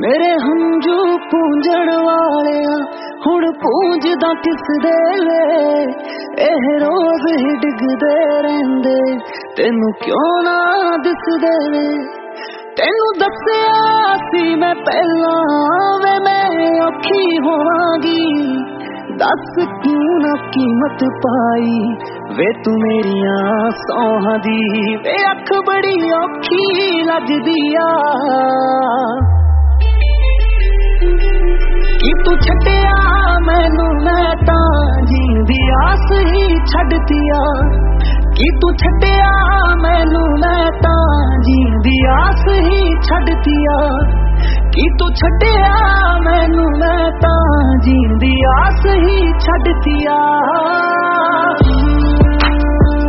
मेरे हंजू पूंजण वालिया हुण पूंजदा किस दे वे एह रोज ही डिगदे रहिंदे तेनू क्यों ना दिसदे वे तेनू दस्सिया सी मैं पहला वे मैं औखी होवांगी दस क्यों ना कीमत पाई वे तू मेरिया सौहां दी वे अख बड़ी औखी लजदी आ कि तू छड्डिया मैनू मैं तां जींदी आस ही छड्डतिया कि तू छड्डिया मैनू मैं तां जींदी आस ही छड्डतिया कि तू छड्डिया मैनू मैं तां जींदी आस ही छड्डतिया।